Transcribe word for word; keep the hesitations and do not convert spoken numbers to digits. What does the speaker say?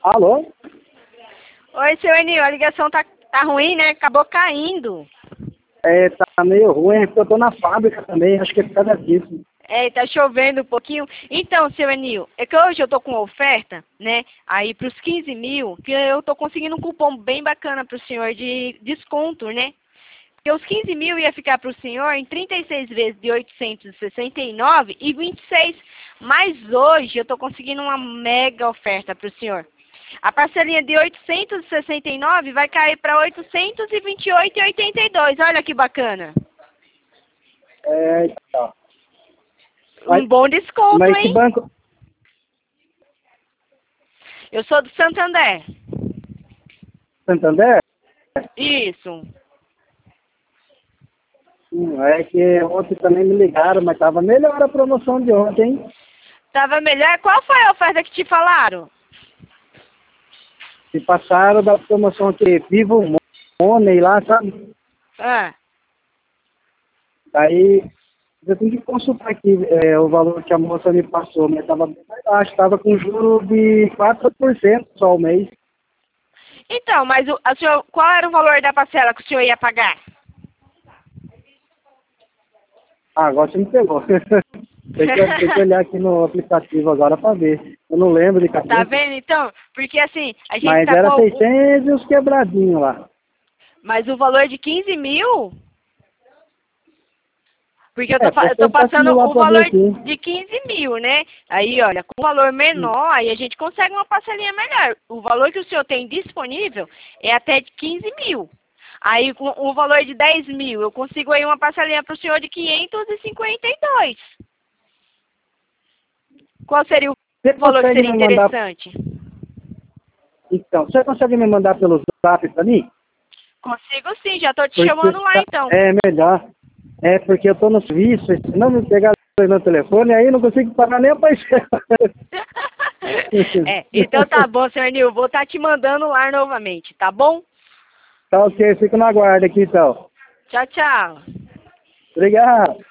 Alô? Oi, seu Enil, a ligação tá, tá ruim, né? Acabou caindo. É, tá meio ruim, porque eu tô na fábrica também, acho que é por causa disso. É, tá chovendo um pouquinho. Então, seu Enil, é que hoje eu tô com oferta, né? Aí pros quinze mil, que eu tô conseguindo um cupom bem bacana pro senhor de desconto, né? Porque os quinze mil ia ficar pro senhor em trinta e seis vezes de oitocentos e sessenta e nove e vinte e seis. Mas hoje eu tô conseguindo uma mega oferta pro senhor. A parcelinha de oitocentos e sessenta e nove vai cair para oitocentos e vinte e oito e oitenta e dois. Olha que bacana. É, então. Um bom desconto, Mas esse hein? banco... Eu sou do Santander. Santander? Isso. Hum, é que ontem também me ligaram, mas tava melhor a promoção de ontem, hein? Tava melhor? Qual foi a oferta que te falaram? Se passaram da promoção que Vivo Money lá, sabe? Ah. Daí eu tenho que consultar aqui é, o valor que a moça me passou, mas tava bem mais baixo, tava com juro de quatro por cento só ao mês. Então, mas o, a senhor, qual era o valor da parcela que o senhor ia pagar? Ah, agora você me pegou. tem, que, tem que olhar aqui no aplicativo agora pra ver. Eu não lembro de cabeça. Tá vendo, então? Porque assim, a gente Mas tá era com... seiscentos e uns quebradinhos lá. Mas o valor de quinze mil? Porque eu tô, É, fa- eu posso tô tentar passando simular o pra ver valor aqui. de quinze mil, né? Aí, olha, com valor Hum. menor, aí a gente consegue uma parcelinha melhor. O valor que o senhor tem disponível é até de quinze mil. Aí, com o valor de dez mil, eu consigo aí uma parcelinha para o senhor de quinhentos e cinquenta e dois. Qual seria o Você valor que consegue seria me mandar... interessante? Então, você consegue me mandar pelo zap pra mim? Consigo sim, já tô te Porque chamando lá tá- então. é melhor. É porque eu tô no serviço, se não me pegar no telefone, aí eu não consigo pagar nem a parcela. É, então tá bom, senhor Nil, vou estar te mandando lá novamente, tá bom? Tá ok, fico na guarda aqui então. Tchau, tchau. Obrigado.